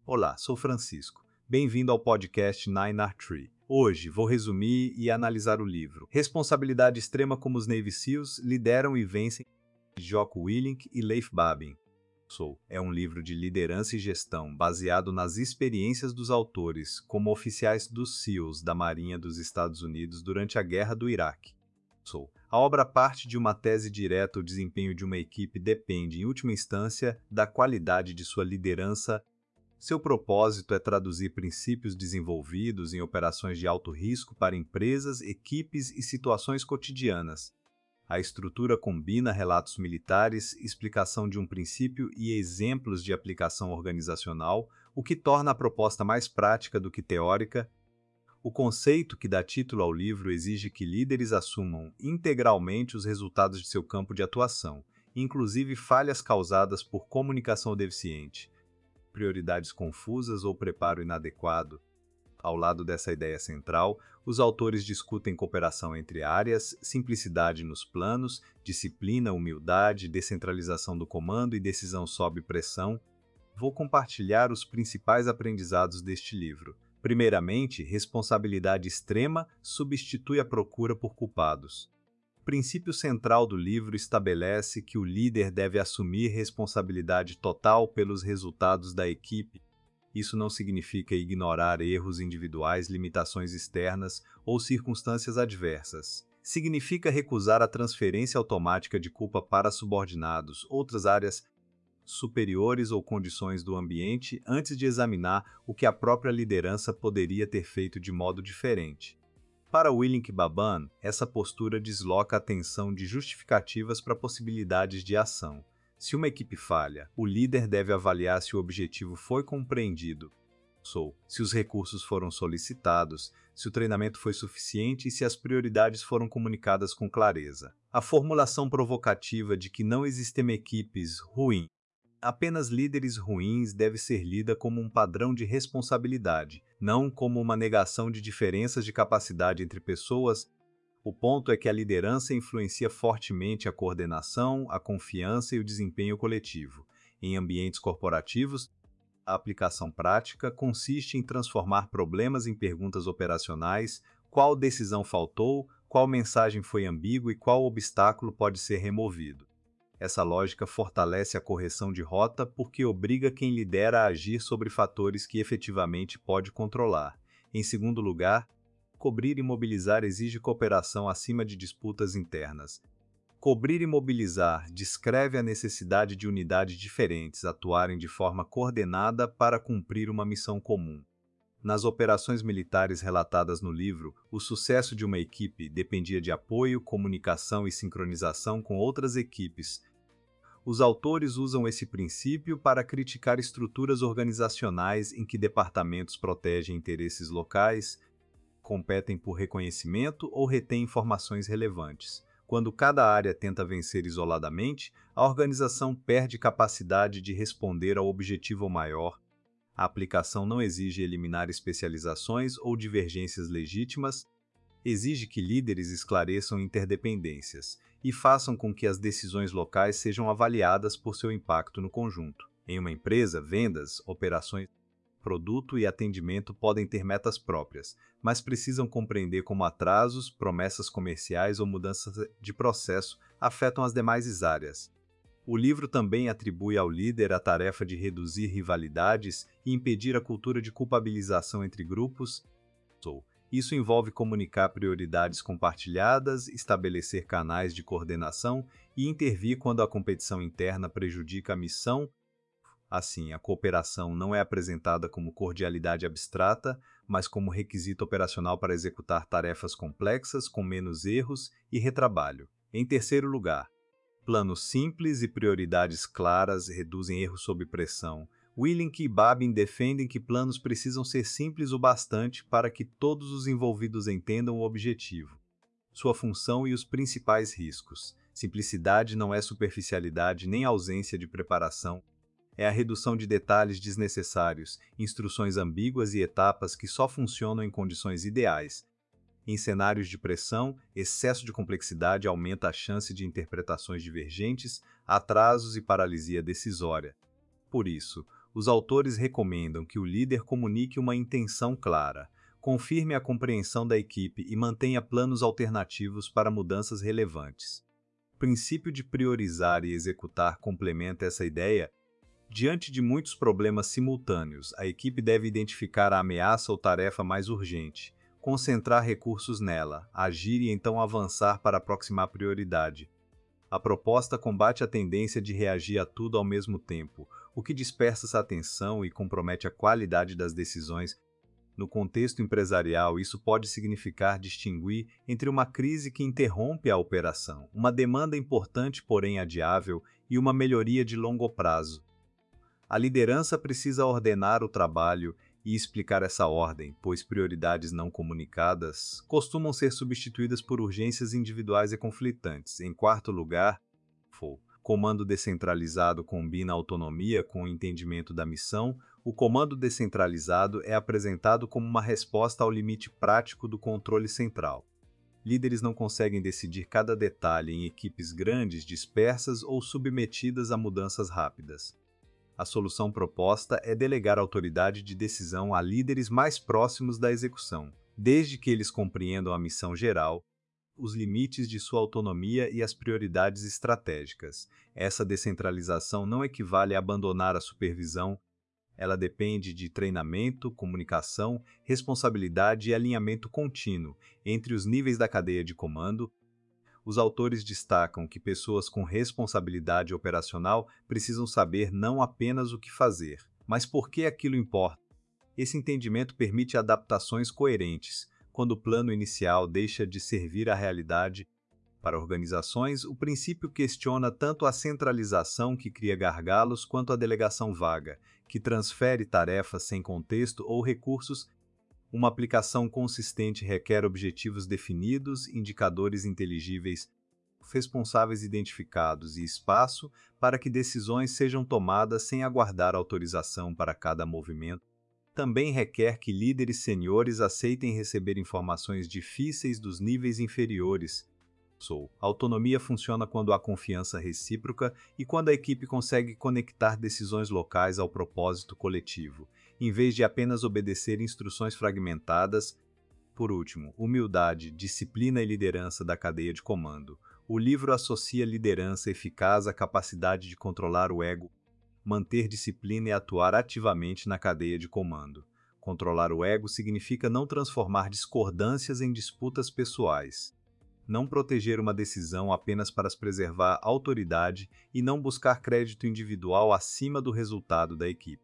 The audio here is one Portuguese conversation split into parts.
Olá, sou Francisco. Bem-vindo ao podcast 9R3. Hoje vou resumir e analisar o livro Responsabilidade Extrema como os Navy SEALs Lideram e Vencem, de Jocko Willink e Leif Babin. É um livro de liderança e gestão baseado nas experiências dos autores como oficiais dos SEALs da Marinha dos Estados Unidos durante a Guerra do Iraque. A obra parte de uma tese direta: o desempenho de uma equipe depende, em última instância, da qualidade de sua liderança. Seu propósito é traduzir princípios desenvolvidos em operações de alto risco para empresas, equipes e situações cotidianas. A estrutura combina relatos militares, explicação de um princípio e exemplos de aplicação organizacional, o que torna a proposta mais prática do que teórica. O conceito que dá título ao livro exige que líderes assumam integralmente os resultados de seu campo de atuação, inclusive falhas causadas por comunicação deficiente, prioridades confusas ou preparo inadequado. Ao lado dessa ideia central, os autores discutem cooperação entre áreas, simplicidade nos planos, disciplina, humildade, descentralização do comando e decisão sob pressão. Vou compartilhar os principais aprendizados deste livro. Primeiramente, responsabilidade extrema substitui a procura por culpados. O princípio central do livro estabelece que o líder deve assumir responsabilidade total pelos resultados da equipe. Isso não significa ignorar erros individuais, limitações externas ou circunstâncias adversas. Significa recusar a transferência automática de culpa para subordinados, outras áreas superiores ou condições do ambiente antes de examinar o que a própria liderança poderia ter feito de modo diferente. Para Willink e Babin, essa postura desloca a atenção de justificativas para possibilidades de ação. Se uma equipe falha, o líder deve avaliar se o objetivo foi compreendido, se os recursos foram solicitados, se o treinamento foi suficiente e se as prioridades foram comunicadas com clareza. A formulação provocativa de que não existem equipes ruins, apenas líderes ruins, deve ser lida como um padrão de responsabilidade, não como uma negação de diferenças de capacidade entre pessoas. O ponto é que a liderança influencia fortemente a coordenação, a confiança e o desempenho coletivo. Em ambientes corporativos, a aplicação prática consiste em transformar problemas em perguntas operacionais: qual decisão faltou, qual mensagem foi ambígua e qual obstáculo pode ser removido. Essa lógica fortalece a correção de rota porque obriga quem lidera a agir sobre fatores que efetivamente pode controlar. Em segundo lugar, cobrir e mobilizar exige cooperação acima de disputas internas. Cobrir e mobilizar descreve a necessidade de unidades diferentes atuarem de forma coordenada para cumprir uma missão comum. Nas operações militares relatadas no livro, o sucesso de uma equipe dependia de apoio, comunicação e sincronização com outras equipes. Os autores usam esse princípio para criticar estruturas organizacionais em que departamentos protegem interesses locais, competem por reconhecimento ou retêm informações relevantes. Quando cada área tenta vencer isoladamente, a organização perde capacidade de responder ao objetivo maior. A aplicação não exige eliminar especializações ou divergências legítimas, exige que líderes esclareçam interdependências e façam com que as decisões locais sejam avaliadas por seu impacto no conjunto. Em uma empresa, vendas, operações, produto e atendimento podem ter metas próprias, mas precisam compreender como atrasos, promessas comerciais ou mudanças de processo afetam as demais áreas. O livro também atribui ao líder a tarefa de reduzir rivalidades e impedir a cultura de culpabilização entre grupos. Isso envolve comunicar prioridades compartilhadas, estabelecer canais de coordenação e intervir quando a competição interna prejudica a missão. Assim, a cooperação não é apresentada como cordialidade abstrata, mas como requisito operacional para executar tarefas complexas com menos erros e retrabalho. Em terceiro lugar, planos simples e prioridades claras reduzem erros sob pressão. Willink e Babin defendem que planos precisam ser simples o bastante para que todos os envolvidos entendam o objetivo, sua função e os principais riscos. Simplicidade não é superficialidade nem ausência de preparação. É a redução de detalhes desnecessários, instruções ambíguas e etapas que só funcionam em condições ideais. Em cenários de pressão, excesso de complexidade aumenta a chance de interpretações divergentes, atrasos e paralisia decisória. Por isso, Os autores recomendam que o líder comunique uma intenção clara, confirme a compreensão da equipe e mantenha planos alternativos para mudanças relevantes. O princípio de priorizar e executar complementa essa ideia. Diante de muitos problemas simultâneos, a equipe deve identificar a ameaça ou tarefa mais urgente, concentrar recursos nela, agir e então avançar para a próxima prioridade. A proposta combate a tendência de reagir a tudo ao mesmo tempo, o que dispersa essa atenção e compromete a qualidade das decisões. No contexto empresarial, isso pode significar distinguir entre uma crise que interrompe a operação, uma demanda importante porém adiável e uma melhoria de longo prazo. A liderança precisa ordenar o trabalho e explicar essa ordem, pois prioridades não comunicadas costumam ser substituídas por urgências individuais e conflitantes. Em quarto lugar, comando descentralizado combina autonomia com o entendimento da missão. O comando descentralizado é apresentado como uma resposta ao limite prático do controle central. Líderes não conseguem decidir cada detalhe em equipes grandes, dispersas ou submetidas a mudanças rápidas. A solução proposta é delegar a autoridade de decisão a líderes mais próximos da execução, desde que eles compreendam a missão geral, os limites de sua autonomia e as prioridades estratégicas. Essa descentralização não equivale a abandonar a supervisão, ela depende de treinamento, comunicação, responsabilidade e alinhamento contínuo entre os níveis da cadeia de comando. Os autores destacam que pessoas com responsabilidade operacional precisam saber não apenas o que fazer, mas por que aquilo importa. Esse entendimento permite adaptações coerentes, quando o plano inicial deixa de servir à realidade. Para organizações, o princípio questiona tanto a centralização que cria gargalos quanto a delegação vaga, que transfere tarefas sem contexto ou recursos. Uma aplicação consistente requer objetivos definidos, indicadores inteligíveis, responsáveis identificados e espaço para que decisões sejam tomadas sem aguardar autorização para cada movimento. Também requer que líderes seniores aceitem receber informações difíceis dos níveis inferiores. A autonomia funciona quando há confiança recíproca e quando a equipe consegue conectar decisões locais ao propósito coletivo, em vez de apenas obedecer instruções fragmentadas. Por último, humildade, disciplina e liderança da cadeia de comando. O livro associa liderança eficaz à capacidade de controlar o ego, manter disciplina e atuar ativamente na cadeia de comando. Controlar o ego significa não transformar discordâncias em disputas pessoais, não proteger uma decisão apenas para preservar a autoridade e não buscar crédito individual acima do resultado da equipe.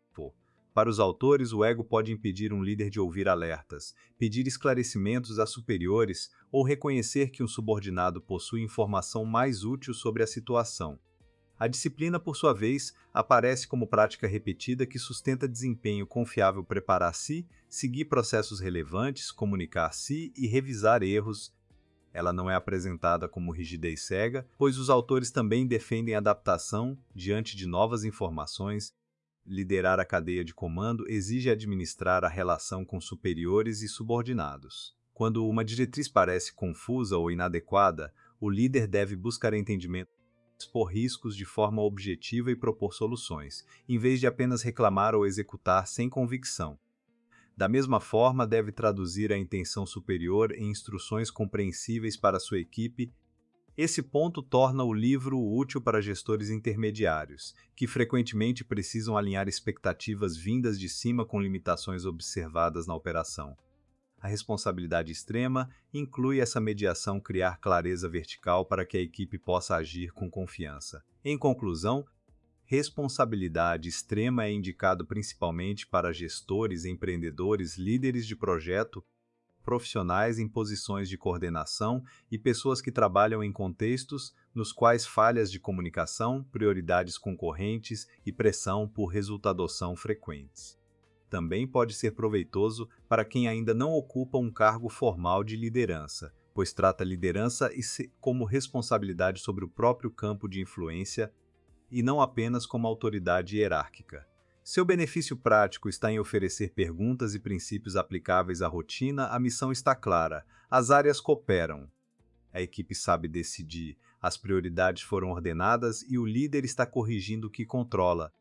Para os autores, o ego pode impedir um líder de ouvir alertas, pedir esclarecimentos a superiores ou reconhecer que um subordinado possui informação mais útil sobre a situação. A disciplina, por sua vez, aparece como prática repetida que sustenta desempenho confiável, preparar-se, seguir processos relevantes, comunicar-se e revisar erros. Ela não é apresentada como rigidez cega, pois os autores também defendem adaptação diante de novas informações. Liderar a cadeia de comando exige administrar a relação com superiores e subordinados. Quando uma diretriz parece confusa ou inadequada, o líder deve buscar entendimento, expor riscos de forma objetiva e propor soluções, em vez de apenas reclamar ou executar sem convicção. Da mesma forma, deve traduzir a intenção superior em instruções compreensíveis para sua equipe. Esse ponto torna o livro útil para gestores intermediários, que frequentemente precisam alinhar expectativas vindas de cima com limitações observadas na operação. A responsabilidade extrema inclui essa mediação criar clareza vertical para que a equipe possa agir com confiança. Em conclusão, responsabilidade extrema é indicado principalmente para gestores, empreendedores, líderes de projeto, profissionais em posições de coordenação e pessoas que trabalham em contextos nos quais falhas de comunicação, prioridades concorrentes e pressão por resultados são frequentes. Também pode ser proveitoso para quem ainda não ocupa um cargo formal de liderança, pois trata a liderança como responsabilidade sobre o próprio campo de influência e não apenas como autoridade hierárquica. Seu benefício prático está em oferecer perguntas e princípios aplicáveis à rotina. A missão está clara, as áreas cooperam. A equipe sabe decidir, as prioridades foram ordenadas e o líder está corrigindo o que controla.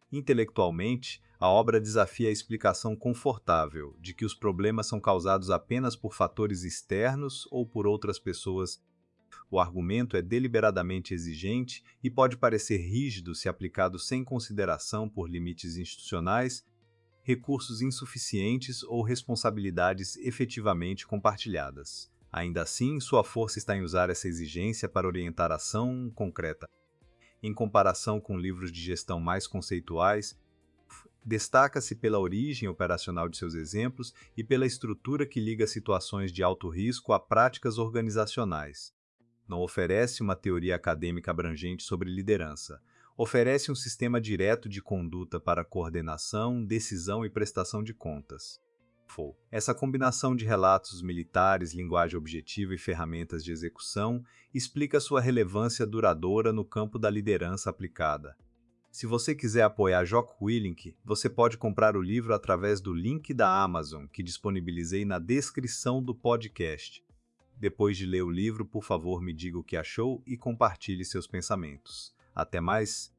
Intelectualmente, a obra desafia a explicação confortável de que os problemas são causados apenas por fatores externos ou por outras pessoas. O argumento é deliberadamente exigente e pode parecer rígido se aplicado sem consideração por limites institucionais, recursos insuficientes ou responsabilidades efetivamente compartilhadas. Ainda assim, sua força está em usar essa exigência para orientar ação concreta. Em comparação com livros de gestão mais conceituais, destaca-se pela origem operacional de seus exemplos e pela estrutura que liga situações de alto risco a práticas organizacionais. Não oferece uma teoria acadêmica abrangente sobre liderança. Oferece um sistema direto de conduta para coordenação, decisão e prestação de contas. Essa combinação de relatos militares, linguagem objetiva e ferramentas de execução explica sua relevância duradoura no campo da liderança aplicada. Se você quiser apoiar Jocko Willink, você pode comprar o livro através do link da Amazon, que disponibilizei na descrição do podcast. Depois de ler o livro, por favor, me diga o que achou e compartilhe seus pensamentos. Até mais!